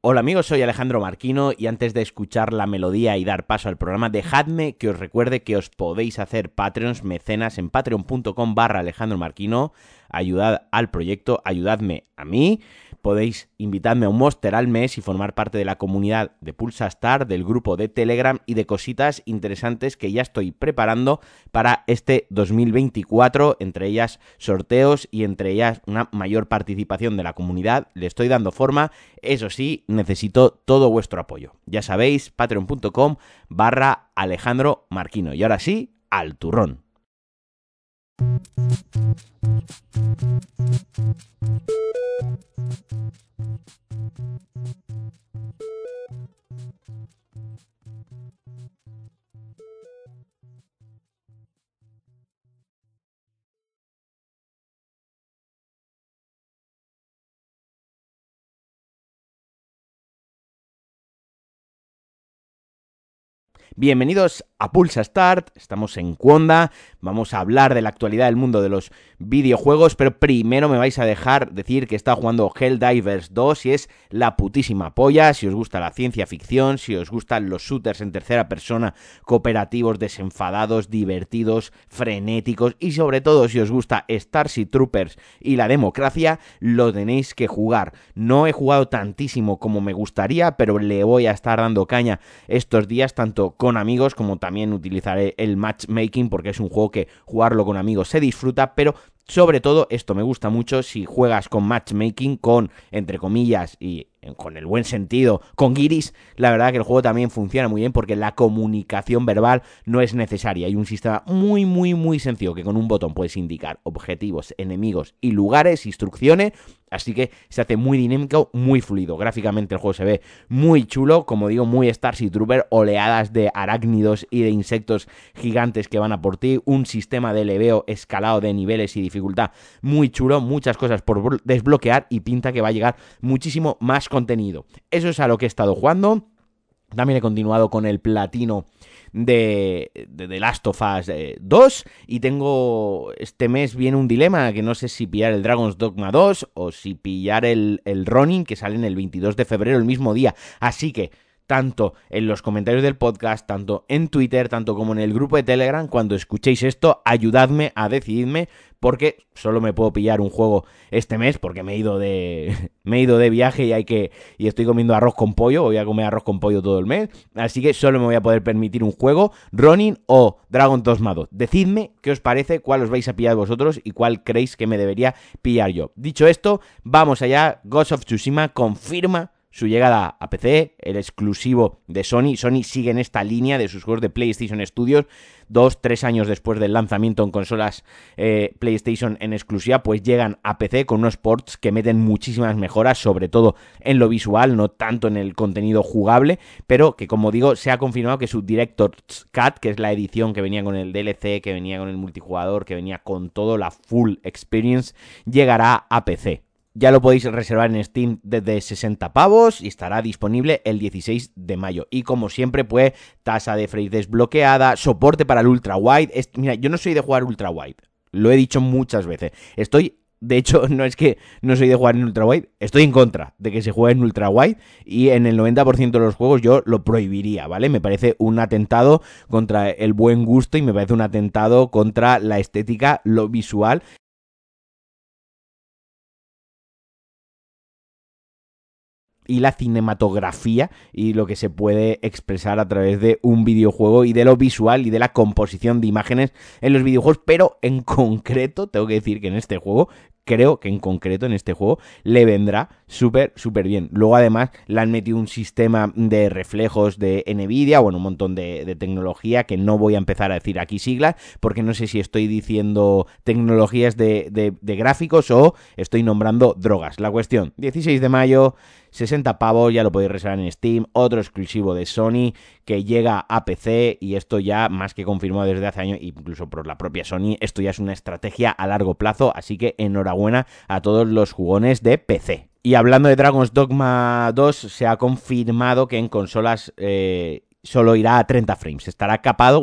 Hola amigos, soy Alejandro Marquino y antes de escuchar la melodía y dar paso al programa, dejadme que os recuerde que os podéis hacer Patreons, mecenas en patreon.com/Alejandro Marquino. Ayudad al proyecto, ayudadme a mí. Podéis invitarme a un Monster al mes y formar parte de la comunidad de Pulsa Star, del grupo de Telegram y de cositas interesantes que ya estoy preparando para este 2024, entre ellas sorteos y entre ellas una mayor participación de la comunidad. Le estoy dando forma, eso sí, necesito todo vuestro apoyo. Ya sabéis, patreon.com/Alejandro Marquino. Y ahora sí, al turrón. Bienvenidos a Pulsa Start, estamos en Cuonda, vamos a hablar de la actualidad del mundo de los videojuegos, pero primero me vais a dejar decir que he estado jugando Helldivers 2 y es la putísima polla. Si os gusta la ciencia ficción, si os gustan los shooters en tercera persona, cooperativos, desenfadados, divertidos, frenéticos y sobre todo si os gusta Starship Troopers y la democracia, lo tenéis que jugar. No he jugado tantísimo como me gustaría, pero le voy a estar dando caña estos días, tanto con amigos como también utilizaré el matchmaking porque es un juego que jugarlo con amigos se disfruta, pero sobre todo esto me gusta mucho si juegas con matchmaking, con, entre comillas, y con el buen sentido, con guiris. La verdad que el juego también funciona muy bien porque la comunicación verbal no es necesaria. Hay un sistema muy sencillo que con un botón puedes indicar objetivos, enemigos y lugares, instrucciones. Así que se hace muy dinámico, muy fluido. Gráficamente el juego se ve muy chulo, como digo, muy Starship Trooper, oleadas de arácnidos y de insectos gigantes que van a por ti, un sistema de leveo escalado de niveles y dificultad muy chulo, muchas cosas por desbloquear y pinta que va a llegar muchísimo más contenido. Eso es a lo que he estado jugando. También he continuado con el platino de The Last of Us 2 y tengo este mes viene un dilema que no sé si pillar el Dragon's Dogma 2 o si pillar el Ronin que sale en el 22 de febrero el mismo día, así que tanto en los comentarios del podcast, tanto en Twitter, tanto como en el grupo de Telegram, cuando escuchéis esto, ayudadme a decidirme, porque solo me puedo pillar un juego este mes, porque me he ido de viaje y estoy comiendo arroz con pollo, voy a comer arroz con pollo todo el mes, así que solo me voy a poder permitir un juego, Ronin o Dragon Dogma 2. Decidme qué os parece, cuál os vais a pillar vosotros y cuál creéis que me debería pillar yo. Dicho esto, vamos allá. Ghost of Tsushima confirma su llegada a PC, el exclusivo de Sony. Sony sigue en esta línea de sus juegos de PlayStation Studios. 2-3 años después del lanzamiento en consolas PlayStation en exclusiva, pues llegan a PC con unos ports que meten muchísimas mejoras, sobre todo en lo visual, no tanto en el contenido jugable, pero que, como digo, se ha confirmado que su Director's Cut, que es la edición que venía con el DLC, que venía con el multijugador, que venía con todo, la full experience, llegará a PC. Ya lo podéis reservar en Steam desde 60 pavos y estará disponible el 16 de mayo. Y como siempre, pues, tasa de frame desbloqueada, soporte para el ultra wide. Mira, yo no soy de jugar ultra wide, lo he dicho muchas veces. De hecho, no es que no soy de jugar en ultra wide, estoy en contra de que se juegue en ultra wide y en el 90% de los juegos yo lo prohibiría, ¿vale? Me parece un atentado contra el buen gusto y me parece un atentado contra la estética, lo visual y la cinematografía y lo que se puede expresar a través de un videojuego y de lo visual y de la composición de imágenes en los videojuegos, pero en concreto tengo que decir que en este juego, creo que en concreto en este juego le vendrá súper bien. Luego además le han metido un sistema de reflejos de Nvidia, bueno, un montón de tecnología que no voy a empezar a decir aquí siglas porque no sé si estoy diciendo tecnologías de gráficos o estoy nombrando drogas. La cuestión, 16 de mayo, 60 pavos, ya lo podéis reservar en Steam, otro exclusivo de Sony que llega a PC y esto ya más que confirmado desde hace años, incluso por la propia Sony, esto ya es una estrategia a largo plazo, así que enhorabuena a todos los jugones de PC. Y hablando de Dragon's Dogma 2, se ha confirmado que en consolas solo irá a 30 frames, estará capado, bueno,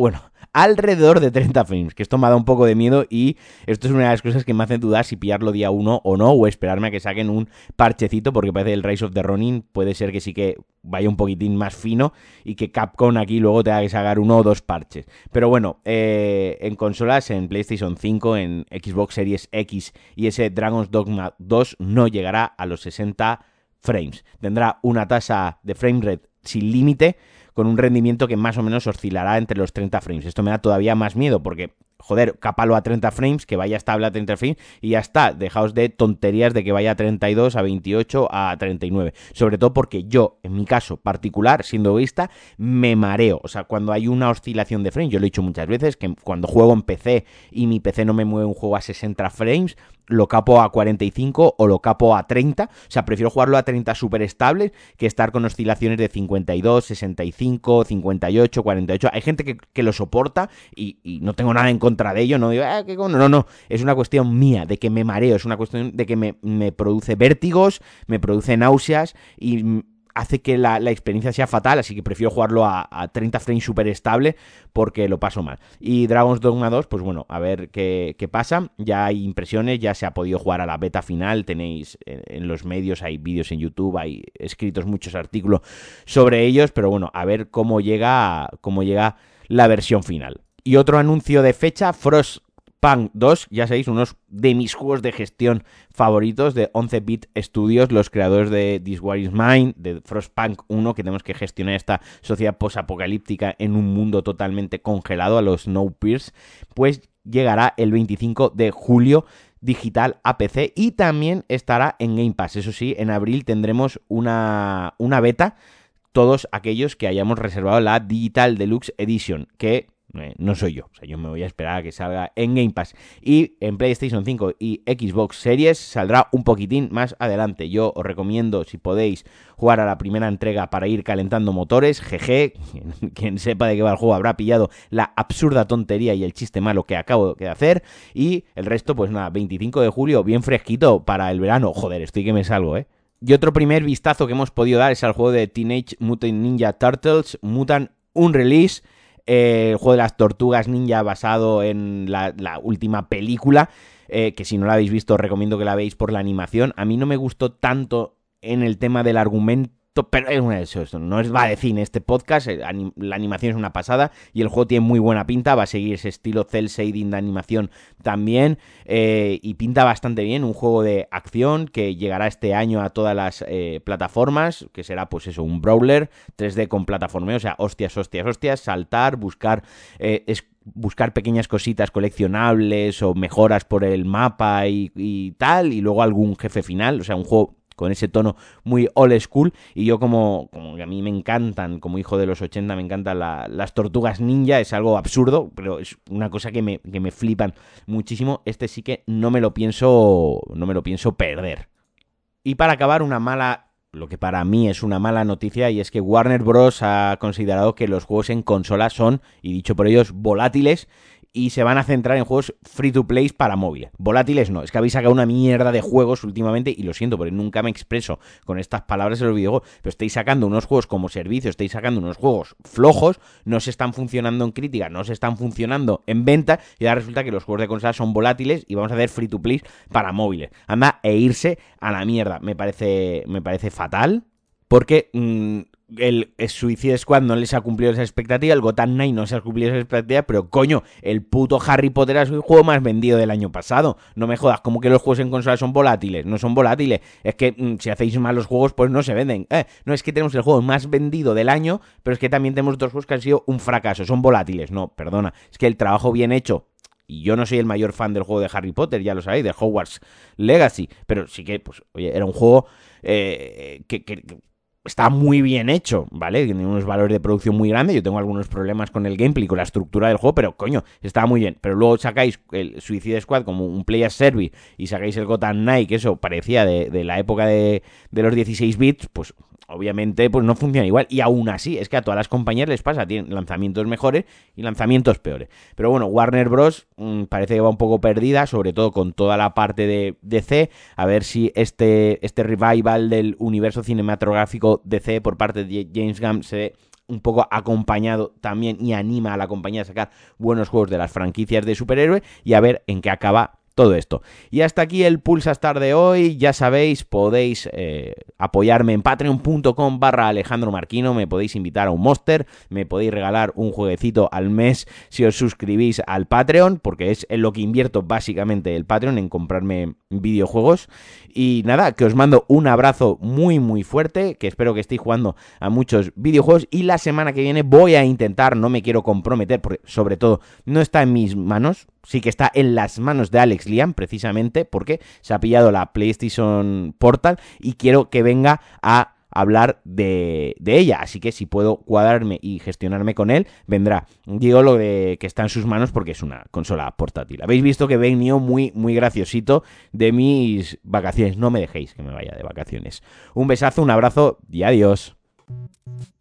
alrededor de 30 frames, que esto me ha dado un poco de miedo y esto es una de las cosas que me hacen dudar si pillarlo día 1 o no, o esperarme a que saquen un parchecito, porque parece que el Rise of the Ronin puede ser que sí que vaya un poquitín más fino y que Capcom aquí luego tenga que sacar 1 o 2 parches. Pero bueno, en consolas, en PlayStation 5, en Xbox Series X y ese Dragon's Dogma 2 no llegará a los 60 frames. Tendrá una tasa de frame rate sin límite, con un rendimiento que más o menos oscilará entre los 30 frames. Esto me da todavía más miedo porque, joder, cápalo a 30 frames, que vaya estable a 30 frames y ya está. Dejaos de tonterías de que vaya a 32, a 28, a 39. Sobre todo porque yo, en mi caso particular, siendo egoísta, me mareo. O sea, cuando hay una oscilación de frames, yo lo he dicho muchas veces, que cuando juego en PC y mi PC no me mueve un juego a 60 frames, lo capo a 45 o lo capo a 30. O sea, prefiero jugarlo a 30 súper estable que estar con oscilaciones de 52, 65, 58, 48. Hay gente que lo soporta y no tengo nada en contra de ello. No digo, no. Es una cuestión mía, de que me mareo. Es una cuestión de que me produce vértigos, me produce náuseas y hace que la experiencia sea fatal, así que prefiero jugarlo a 30 frames súper estable porque lo paso mal. Y Dragon's Dogma 2, pues bueno, a ver qué pasa. Ya hay impresiones, ya se ha podido jugar a la beta final, tenéis en los medios, hay vídeos en YouTube, hay escritos muchos artículos sobre ellos, pero bueno, a ver cómo llega la versión final. Y otro anuncio de fecha, Frostpunk 2, ya sabéis, unos de mis juegos de gestión favoritos de 11-bit Studios, los creadores de This War Is Mine, de Frostpunk 1, que tenemos que gestionar esta sociedad posapocalíptica en un mundo totalmente congelado a los Snowpiercer, pues llegará el 25 de julio digital a PC y también estará en Game Pass. Eso sí, en abril tendremos una beta, todos aquellos que hayamos reservado la Digital Deluxe Edition, que no soy yo. O sea, yo me voy a esperar a que salga en Game Pass. Y en PlayStation 5 y Xbox Series saldrá un poquitín más adelante. Yo os recomiendo, si podéis, jugar a la primera entrega para ir calentando motores. Jeje, quien sepa de qué va el juego habrá pillado la absurda tontería y el chiste malo que acabo de hacer. Y el resto, pues nada, 25 de julio, bien fresquito para el verano. Joder, estoy que me salgo, ¿eh? Y otro primer vistazo que hemos podido dar es al juego de Teenage Mutant Ninja Turtles, Mutant Unreleased, el juego de las tortugas ninja basado en la última película, que si no la habéis visto os recomiendo que la veáis por la animación. A mí no me gustó tanto en el tema del argumento, pero eso no es va de cine este podcast, la animación es una pasada y el juego tiene muy buena pinta, va a seguir ese estilo cel shading de animación también, y pinta bastante bien, un juego de acción que llegará este año a todas las plataformas, que será pues eso, un brawler 3D con plataformeo, o sea, hostias, saltar, buscar pequeñas cositas coleccionables o mejoras por el mapa y tal, y luego algún jefe final, o sea, un juego con ese tono muy old school, y yo como que a mí me encantan, como hijo de los 80, me encantan las tortugas ninja, es algo absurdo, pero es una cosa que me flipan muchísimo. Este sí que no me lo pienso perder. Y para acabar, lo que para mí es una mala noticia, y es que Warner Bros. Ha considerado que los juegos en consola son, y dicho por ellos, volátiles, y se van a centrar en juegos free to play para móvil. Volátiles no, es que habéis sacado una mierda de juegos últimamente, y lo siento, porque nunca me expreso con estas palabras en los videojuegos, pero estáis sacando unos juegos como servicio, estáis sacando unos juegos flojos, no se están funcionando en crítica, no se están funcionando en venta, y ahora resulta que los juegos de consola son volátiles y vamos a hacer free to play para móviles. Anda, irse a la mierda, me parece fatal, porque el Suicide Squad no les ha cumplido esa expectativa, el Gotham Knight no se ha cumplido esa expectativa, pero coño, el puto Harry Potter es el juego más vendido del año pasado. No me jodas, como que los juegos en consola son volátiles. No son volátiles, es que si hacéis mal los juegos, pues no se venden. No es que tenemos el juego más vendido del año, pero es que también tenemos otros juegos que han sido un fracaso, son volátiles. No, perdona, es que el trabajo bien hecho, y yo no soy el mayor fan del juego de Harry Potter, ya lo sabéis, de Hogwarts Legacy, pero sí que, pues, oye, era un juego que está muy bien hecho, ¿vale? Tiene unos valores de producción muy grandes. Yo tengo algunos problemas con el gameplay, con la estructura del juego, pero coño, está muy bien. Pero luego sacáis el Suicide Squad como un play as service y sacáis el Gotham Knight, que eso parecía de la época de los 16 bits, pues obviamente pues no funciona igual. Y aún así, es que a todas las compañías les pasa, tienen lanzamientos mejores y lanzamientos peores. Pero bueno, Warner Bros. Parece que va un poco perdida, sobre todo con toda la parte de DC. A ver si este revival del universo cinematográfico DC por parte de James Gunn se un poco acompañado también y anima a la compañía a sacar buenos juegos de las franquicias de superhéroe y a ver en qué acaba todo esto. Y hasta aquí el Pulsastar de hoy. Ya sabéis, podéis apoyarme en patreon.com/Alejandro Marquino. Me podéis invitar a un Monster, me podéis regalar un jueguecito al mes si os suscribís al Patreon, porque es en lo que invierto básicamente el Patreon, en comprarme videojuegos. Y nada, que os mando un abrazo muy muy fuerte, que espero que estéis jugando a muchos videojuegos, y la semana que viene voy a intentar, no me quiero comprometer, porque sobre todo no está en mis manos, sí que está en las manos de Alex Liam, precisamente porque se ha pillado la PlayStation Portal y quiero que venga a hablar de ella, así que si puedo cuadrarme y gestionarme con él, vendrá. Digo lo de que está en sus manos porque es una consola portátil. Habéis visto que venía muy, muy graciosito de mis vacaciones. No me dejéis que me vaya de vacaciones. Un besazo, un abrazo y adiós.